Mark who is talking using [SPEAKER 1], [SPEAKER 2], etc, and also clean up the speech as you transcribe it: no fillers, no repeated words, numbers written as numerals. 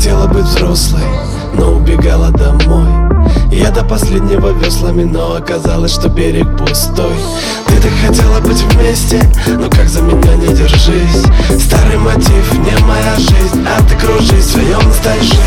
[SPEAKER 1] хотела быть взрослой, но убегала домой. Я до последнего веслами, но оказалось, что берег пустой. Ты так хотела быть вместе, но как за меня не держись. Старый мотив, не моя жизнь, а ты кружись в своем настоящем